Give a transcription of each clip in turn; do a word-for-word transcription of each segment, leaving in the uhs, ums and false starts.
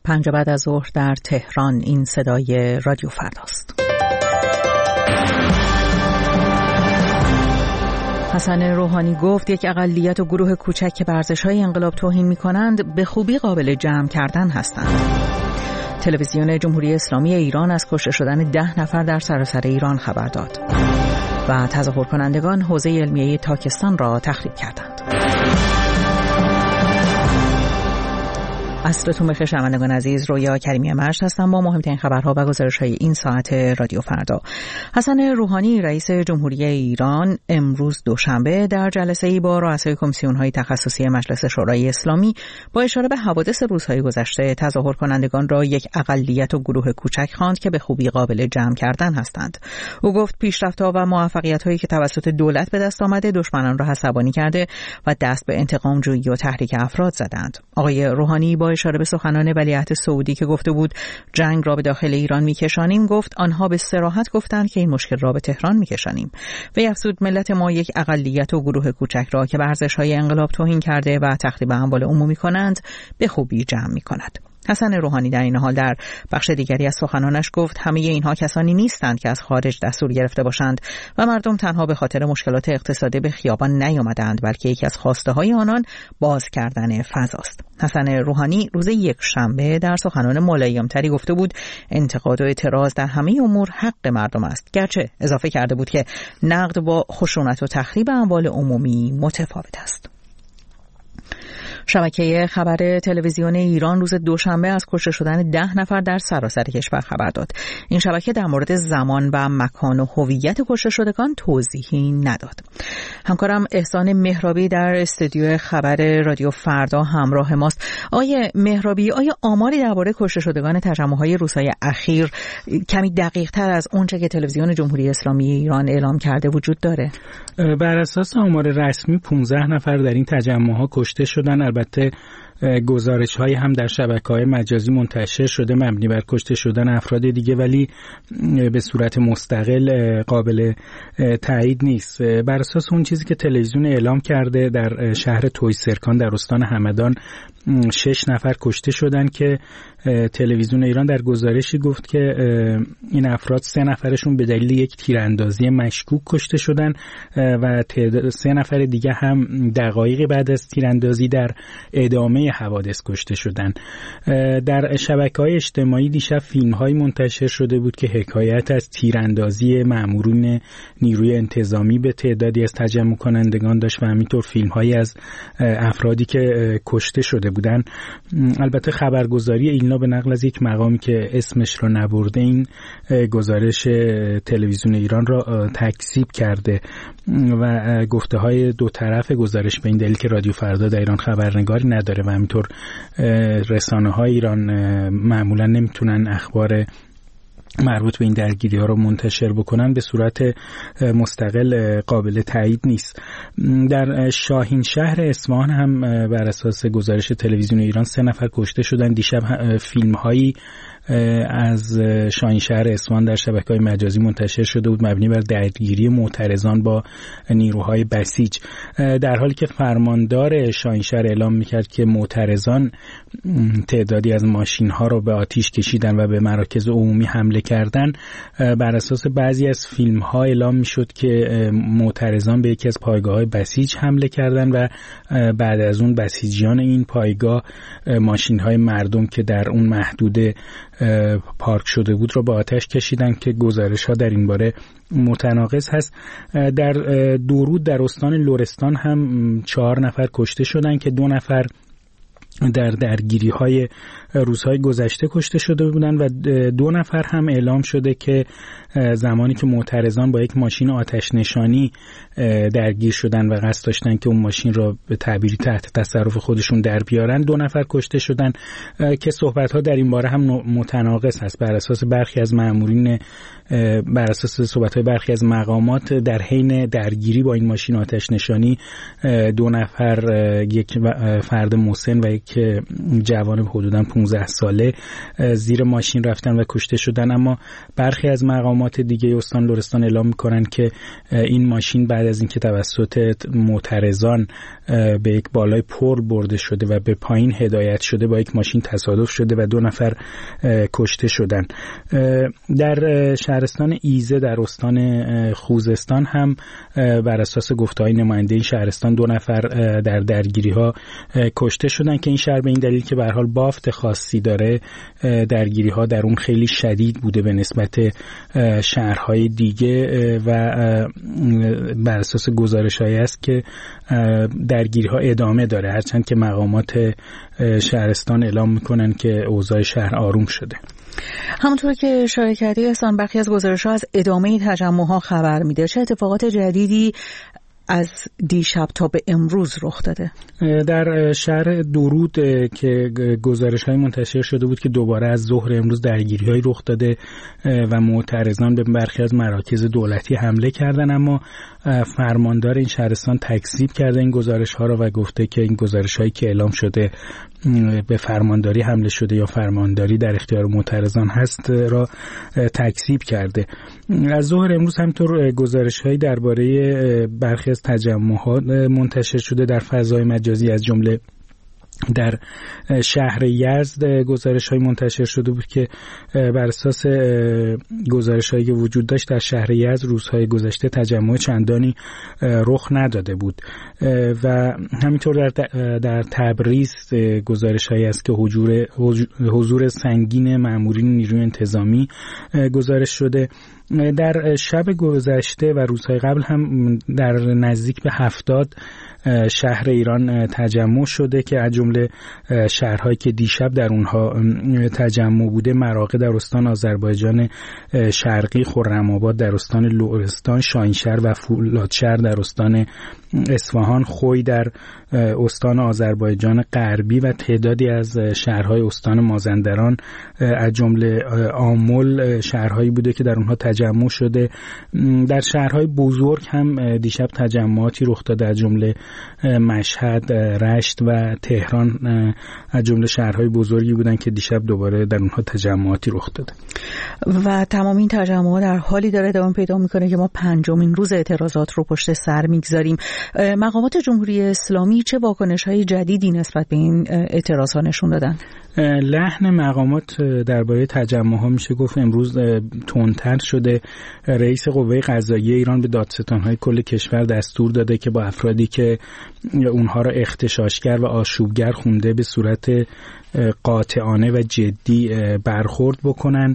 پنج بعد از ظهر در تهران. این صدای رادیو فرداست. حسن روحانی گفت یک اقلیت و گروه کوچک که به ارزش‌های انقلاب توهین می‌کنند به خوبی قابل جمع کردن هستند. تلویزیون جمهوری اسلامی ایران از کشته شدن ده نفر در سراسر ایران خبر داد و تظاهر کنندگان حوزه علمیه تاکستان را تخریب کردند. عصرتون بخیر شنوندگان عزیز، رویا کریمی مرشد هستم با مهمترین خبرها و گزارش‌های این ساعت رادیو فردا. حسن روحانی رئیس جمهوری ایران امروز دوشنبه در جلسه‌ای با رؤسای کمیسیون‌های تخصصی مجلس شورای اسلامی با اشاره به حوادث روزهای گذشته تظاهر کنندگان را یک اقلیت و گروه کوچک خواند که به خوبی قابل جمع کردن هستند. او گفت پیشرفت‌ها و موفقیت‌هایی که توسط دولت به دست آمده دشمنان را عصبانی کرده و دست به انتقام جویی و تحریک افراد زدند. آقای روحانی با اشاره به سخنان ولیعهد سعودی که گفته بود جنگ را به داخل ایران میکشانیم گفت آنها به صراحت گفتند که این مشکل را به تهران میکشانیم. وی افزود ملت ما یک اقلیت و گروه کوچک را که به ارزش‌های انقلاب توهین کرده و تخریب اموال عمومی کنند به خوبی جمع میکند. حسن روحانی در این حال در بخش دیگری از سخنانش گفت همه اینها کسانی نیستند که از خارج دستور گرفته باشند و مردم تنها به خاطر مشکلات اقتصادی به خیابان نیامدند، بلکه یکی از خواسته های آنان باز کردن فضاست. حسن روحانی روز یک شنبه در سخنان ملایم‌تری گفته بود انتقاد و اعتراض در همه امور حق مردم است، گرچه اضافه کرده بود که نقد با خشونت و تخریب اموال عمومی متفاوت است. شبکه خبر تلویزیون ایران روز دوشنبه از کشته شدن ده نفر در سراسر کشور خبر داد. این شبکه در مورد زمان و مکان و هویت کشته شدگان توضیحی نداد. همکارم احسان مهرابی در استودیو خبر رادیو فردا همراه ماست. آقای مهرابی، آیا آماری درباره کشته شدگان تجمع‌های روزهای اخیر کمی دقیق‌تر از اونچه که تلویزیون جمهوری اسلامی ایران اعلام کرده وجود داره؟ بر اساس آمار رسمی پانزده نفر در این تجمع‌ها کشته شدن. البته گزارش‌هایی هم در شبکه‌های مجازی منتشر شده مبنی بر کشته شدن افراد دیگه، ولی به صورت مستقل قابل تایید نیست. بر اساس اون چیزی که تلویزیون اعلام کرده در شهر تویسرکان در استان همدان شش نفر کشته شدن که تلویزیون ایران در گزارشی گفت که این افراد سه نفرشون به دلیل یک تیراندازی مشکوک کشته شدن و سه نفر دیگه هم دقایقی بعد از تیراندازی در ادامه حوادث کشته شدن. در شبکه‌های اجتماعی دیشب فیلم‌هایی منتشر شده بود که حکایت از تیراندازی مامورین نیروی انتظامی به تعدادی از تجمع کنندگان داشت و همینطور فیلم‌هایی از افرادی که کشته شده بودن. البته خبرگزاری ایلنا به نقل از یک مقامی که اسمش را نبرده این گزارش تلویزیون ایران را تکذیب کرده و گفته های دو طرف گزارش به این دلیل که رادیو فردا در ایران خبرنگاری نداره و همینطور رسانه های ایران معمولا نمیتونن اخبار مربوط به این درگیری ها رو منتشر بکنن به صورت مستقل قابل تایید نیست. در شاهین شهر اصفهان هم بر اساس گزارش تلویزیون ایران سه نفر کشته شدن. دیشب فیلم هایی از شاهین شهر اصفهان در شبکه‌های مجازی منتشر شده بود مبنی بر درگیری معترضان با نیروهای بسیج، در حالی که فرماندار شاهین شهر اعلام می‌کرد که معترضان تعدادی از ماشین‌ها رو به آتش کشیدن و به مراکز عمومی حمله کردن. بر اساس بعضی از فیلم‌ها اعلام می‌شد که معترضان به یکی از پایگاه‌های بسیج حمله کردن و بعد از اون بسیجیان این پایگاه ماشین‌های مردم که در اون محدوده پارک شده بود رو با آتش کشیدن که گزارش‌ها در این باره متناقض هست. در درود در استان لرستان هم چهار نفر کشته شدن که دو نفر در درگیری های روزهای گذشته کشته شده بودن و دو نفر هم اعلام شده که زمانی که معترضان با یک ماشین آتش نشانی درگیر شدن و قصد داشتن که اون ماشین را به تعبیری تحت تصرف خودشون در بیارن، دو نفر کشته شدن که صحبت ها در این باره هم متناقض هست. بر اساس برخی از مامورین بر اساس صحبت های برخی از مقامات در حین درگیری با این ماشین آتش نشانی دو نفر، یک فرد مسن و یک که جوان حدوداً پانزده ساله زیر ماشین رفتن و کشته شدن. اما برخی از مقامات دیگه استان لرستان اعلام میکنن که این ماشین بعد از اینکه توسط معترضان به یک بالای پر برده شده و به پایین هدایت شده با یک ماشین تصادف شده و دو نفر کشته شدن. در شهرستان ایزه در استان خوزستان هم بر اساس گفته‌های نماینده این شهرستان دو نفر در درگیری‌ها کشته شدن که این شهر به این دلیل که به هر حال بافت خاصی داره درگیری‌ها در اون خیلی شدید بوده به نسبت شهرهای دیگه و بر اساس گزارش‌هایی است که درگیری‌ها ادامه داره، هرچند که مقامات شهرستان اعلام میکنن که اوضاع شهر آروم شده. همونطور که اشاره کردی احسان، برخی از گزارش‌ها از ادامه تجمع‌ها خبر میده. چه اتفاقات جدیدی از دیشب تا به امروز رخ داده؟ در شهر درود که گزارش‌های منتشر شده بود که دوباره از ظهر امروز درگیری‌های رخ داده و معترضان به برخی از مراکز دولتی حمله کردن، اما فرماندار این شهرستان تکذیب کرده این گزارش‌ها را و گفته که این گزارش‌هایی که اعلام شده به فرمانداری حمله شده یا فرمانداری در اختیار معترضان هست را تکذیب کرده. از ظهر امروز همینطور گزارش‌هایی درباره برخی از تجمعات منتشر شده در فضای مجازی، از جمله در شهر یزد گزارش‌های منتشر شده بود که بر اساس گزارش‌هایی که وجود داشت در شهر یزد روزهای گذشته تجمع چندانی رخ نداده بود و همینطور در در تبریز گزارش‌هایی است که حضور حضور سنگین مامورین نیروی انتظامی گزارش شده. در شب گذشته و روزهای قبل هم در نزدیک به هفتاد شهر ایران تجمع شده که از جمله شهرهایی که دیشب در اونها تجمع بوده مراغه در استان آذربایجان شرقی، خرم‌آباد در استان لرستان، شاهینشهر و فولادشهر در استان اصفهان، خوی در استان آذربایجان غربی و تعدادی از شهرهای استان مازندران از جمله آمل شهرهایی بوده که در اونها تجمع شده. در شهرهای بزرگ هم دیشب تجمعاتی رخ داده، از جمله مشهد، رشت و تهران از جمله شهرهای بزرگی بودن که دیشب دوباره در اونها تجمعاتی رخ داده و تمام این تجمعات در حالی داره ادامه پیدا میکنه که ما پنجمین روز اعتراضات رو پشت سر میگذاریم. مقامات جمهوری اسلامی چه واکنش‌های جدیدی نسبت به این اعتراضات نشون دادن؟ لحن مقامات درباره تجمع‌ها میشه گفت امروز تندتر شده. رئیس قوه قضاییه ایران به دادستان‌های کل کشور دستور داده که با افرادی که اونها را اغتشاشگر و آشوبگر خونده به صورت قاطعانه و جدی برخورد بکنن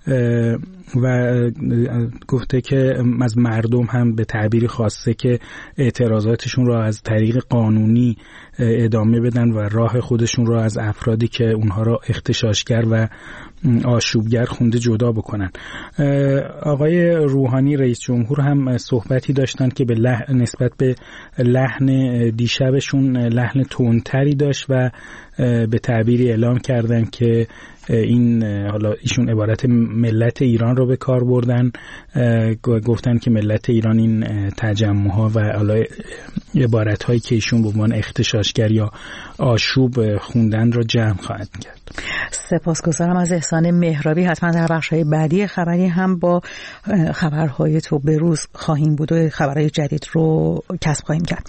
و گفته که از مردم هم به تعبیری خواسته که اعتراضاتشون را از طریق قانونی ادامه بدن و راه خودشون را از افرادی که اونها را اغتشاشگر و آشوبگر خونده جدا بکنن. آقای روحانی رئیس جمهور هم صحبتی داشتن که به لحن نسبت به لحن دیشبشون لحن تندتری داشت و به تعبیری اعلام کردن که این حالا ایشون عبارت ملت ایران رو به کار بردن، گفتن که ملت ایران این تجمع‌ها و حالا عبارت‌هایی که ایشون به عنوان اغتشاشگر یا آشوب خوندن رو جمع خواهد کرد. سپاسگزارم از احسان مهرابی. حتما در بخش‌های بعدی خبری هم با خبرهای تو به روز خواهیم بود و خبرهای جدید رو کسب خواهیم کرد.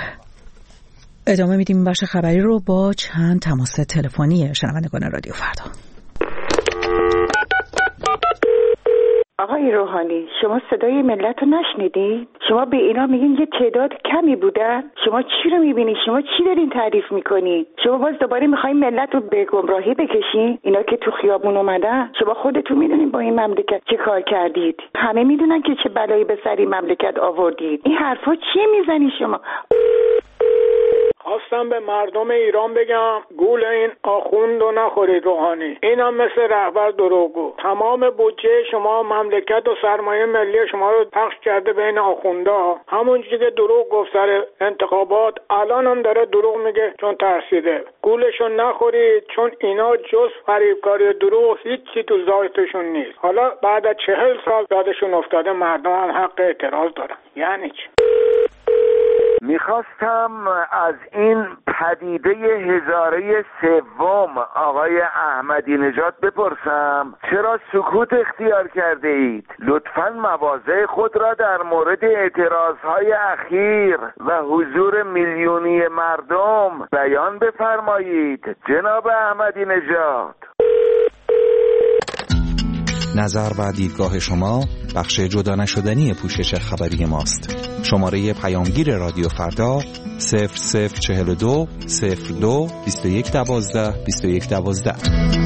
ادامه میدیم این بخش خبری رو با چند تماس تلفنی شنوندگان رادیو فردا. آقای روحانی، شما صدای ملت رو نشنیدین؟ شما به اینا میگین یه تعداد کمی بودن؟ شما چی رو میبینید؟ شما چی دارین تعریف میکنین؟ شما باز دوباره میخواین ملت رو به گمراهی بکشین؟ اینا که تو خیابون اومدن، شما خودتون میدونین با این مملکت چه کار کردید. همه میدونن که چه بلایی به سر این مملکت آوردید. این حرفا چیه میزنی شما؟ خواستم به مردم ایران بگم گول این آخوند و نخورید روحانی. این هم مثل رهبر دروغگو. تمام بودجه شما مملکت و سرمایه ملی شما رو پخش کرده بین آخوندا. همونجوری که دروغ گفت سر انتخابات الان هم داره دروغ میگه چون ترسیده. گولشو نخورید چون اینا جز فریبکاری دروغ هیچی تو ذاتشون نیست. حالا بعد از چهل سال یادشون افتاده مردم هم حق اعتراض دارن. یعنی چی؟ میخواستم از این پدیده هزاره سوم آقای احمدی نژاد بپرسم چرا سکوت اختیار کرده اید؟ لطفاً مواضع خود را در مورد اعتراضهای اخیر و حضور میلیونی مردم بیان بفرمایید جناب احمدی نژاد. نظر و دیدگاه شما بخش جدا نشدنی پوشش خبری ماست. شماره پیامگیر رادیو فردا صفر صفر چهل و دو صفر دو بیست و یک دوازده بیست و یک دوازده.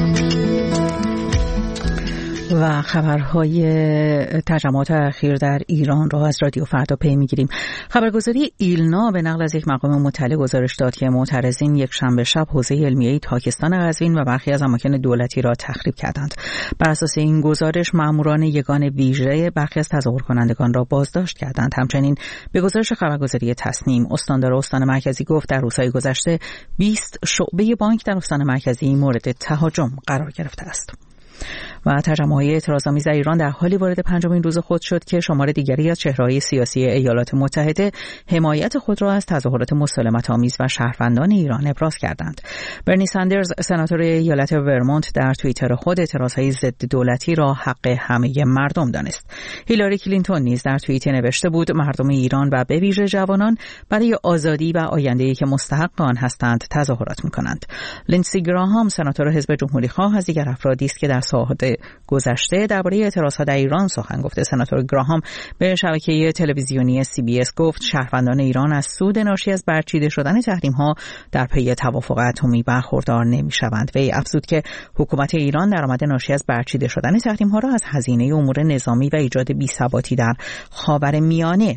و خبرهای تجمعات اخیر در ایران را از رادیو فردا پی میگیریم. خبرگزاری ایلنا به نقل از یک مقام مطلع گزارش داد که معترضین یک شنبه شب حوزه علمیه تاکستان قزوین و برخی از اماکن دولتی را تخریب کردند. بر اساس این گزارش ماموران یگان ویژه برخی از تظاهر کنندگان را بازداشت کردند. همچنین به گزارش خبرگزاری تصنیم استاندار استان مرکزی گفت در روزهای گذشته بیست شعبه بانک در استان مرکزی مورد تهاجم قرار گرفته است. و تجمع‌های اعتراض‌آمیز در ایران در حالی وارد پنجمین روز خود شد که شمار دیگری از چهره‌های سیاسی ایالات متحده حمایت خود را از تظاهرات مسالمت‌آمیز و شهروندان ایران ابراز کردند. برنی ساندرز سناتور ایالت ورمونت در توییتر خود اعتراض‌های ضد دولتی را حق همه مردم دانست. هیلاری کلینتون نیز در توییتی نوشته بود مردم ایران و به ویژه جوانان برای آزادی و آینده‌ای که مستحق آن هستند تظاهرات می‌کنند. لینسی گراهام سناتور حزب جمهوری‌خواه از دیگر افرادی است که در ساعات گذشته درباره اعتراضها در ایران سخن گفته. سناتور گراهام به شبکه تلویزیونی سی بی اس گفت شهروندان ایران از سود ناشی از برچیده شدن تحریم‌ها در پی توافق اتمی برخوردار نمی‌شوند. وی افزود که حکومت ایران درآمد ناشی از برچیده شدن تحریم‌ها را از هزینه امور نظامی و ایجاد بی‌ثباتی در خاورمیانه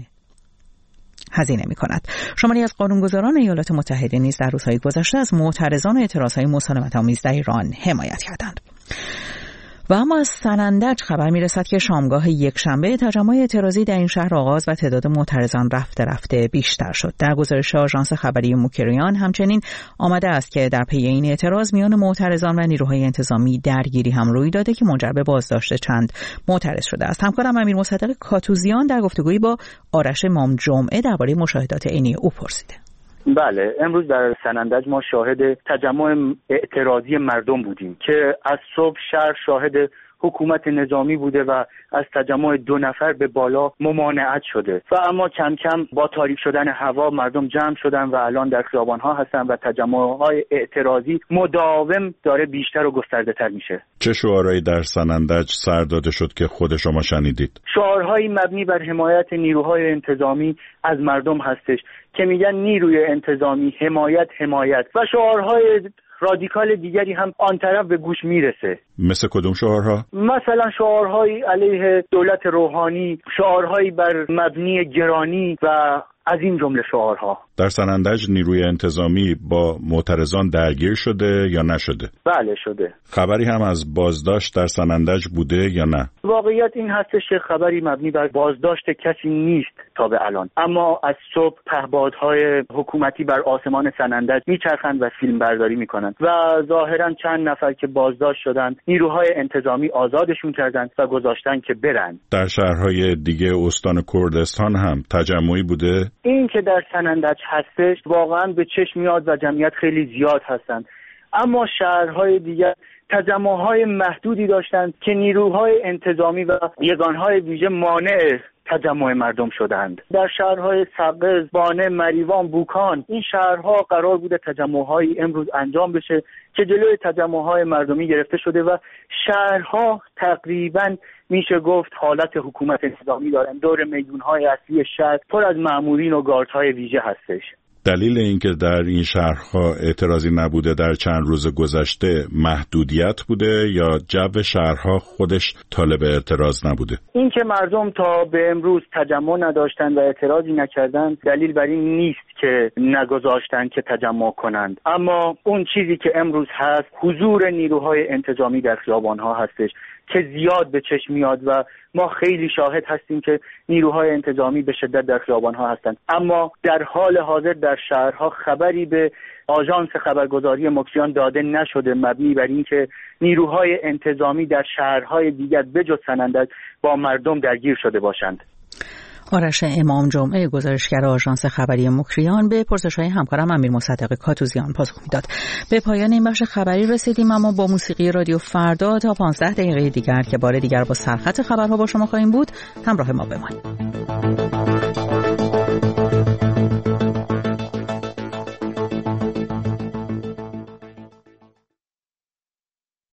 هزینه می‌کند. شماری از قانونگذاران ایالات متحده نیز در روزهای گذشته از معترضان اعتراضهای مسالمت‌آمیز در ایران حمایت کردند. و اما از سنندج خبر میرسد که شامگاه یک شنبه تجمع اعتراضی در این شهر آغاز و تعداد معترضان رفته رفته بیشتر شد. در گزارش آژانس خبری موکریان همچنین آمده است که در پی این اعتراض میان معترضان و نیروهای انتظامی درگیری هم روی داده که منجر به بازداشت چند معترض شده است. همکارم امیر مصدق کاتوزیان در گفتگویی با آرش امام جمعه درباره مشاهدات عینی او پرسیده. بله، امروز در سنندج ما شاهد تجمع اعتراضی مردم بودیم که از صبح شهر شاهد حکومت نظامی بوده و از تجمع دو نفر به بالا ممانعت شده و اما کم کم با تاریک شدن هوا مردم جمع شدن و الان در خیابان‌ها هستن و تجمع‌های اعتراضی مداوم داره بیشتر و گسترده‌تر میشه. چه شعارهایی در سنندج سر داده شد که خود شما شنیدید؟ شعارهایی مبنی بر حمایت نیروهای انتظامی از مردم هستش که میگن نیروی انتظامی حمایت حمایت و شعارهای رادیکال دیگری هم آن طرف به گوش میرسه. مثل کدوم شعارها؟ مثلا شعارهایی علیه دولت روحانی، شعارهایی بر مبنی گرانی و از این جمله شعارها. در سنندج نیروی انتظامی با معترضان درگیر شده یا نشده؟ بله شده. خبری هم از بازداشت در سنندج بوده یا نه؟ واقعیت این هستش که خبری مبنی بر بازداشت کسی نیست تا به الان، اما از صبح پهپادهای حکومتی بر آسمان سنندج میچرخند و فیلم برداری میکنند و ظاهرا چند نفر که بازداشت شدند نیروهای انتظامی آزادشون کردند و گذاشتن که برن. در شهرهای دیگه استان کردستان هم تجمعی بوده؟ این که در سنندج هستش واقعا به چشم میاد و جمعیت خیلی زیاد هستند، اما شهرهای دیگر تجمعهای محدودی داشتند که نیروهای انتظامی و یگانهای ویژه مانع تجمع مردم شدند. در شهرهای سقز، بانه، مریوان، بوکان، این شهرها قرار بوده تجمعهایی امروز انجام بشه که جلوی تجمعهای مردمی گرفته شده و شهرها تقریباً میشه گفت حالت حکومت انتظامی دارن. دور میدونهای اصلی شهر پر از مامورین و گاردهای ویژه هستش. دلیل اینکه در این شهرها اعتراضی نبوده در چند روز گذشته محدودیت بوده یا جو شهرها خودش طالب اعتراض نبوده؟ این که مردم تا به امروز تجمع نداشتن و اعتراضی نکردن دلیل بر این نیست که نگذاشتن که تجمع کنند، اما اون چیزی که امروز هست حضور نیروهای انتظامی در خیابانها هستش که زیاد به چشم میاد و ما خیلی شاهد هستیم که نیروهای انتظامی به شدت در خیابان‌ها هستند، اما در حال حاضر در شهرها خبری به آژانس خبرگزاری موکریان داده نشده مبنی بر این که نیروهای انتظامی در شهرهای دیگر بجز سنندج با مردم درگیر شده باشند. آرش امام جمعه گزارشگر آژانس خبری مکریان به پرسش‌های همکارم امیر مصدق کاتوزیان پاسخ میداد. به پایان این بخش خبری رسیدیم، اما با موسیقی رادیو فردا تا پانزده دقیقه دیگر که بار دیگر با سرخط خبرها با شما خواهیم بود همراه ما بمانید.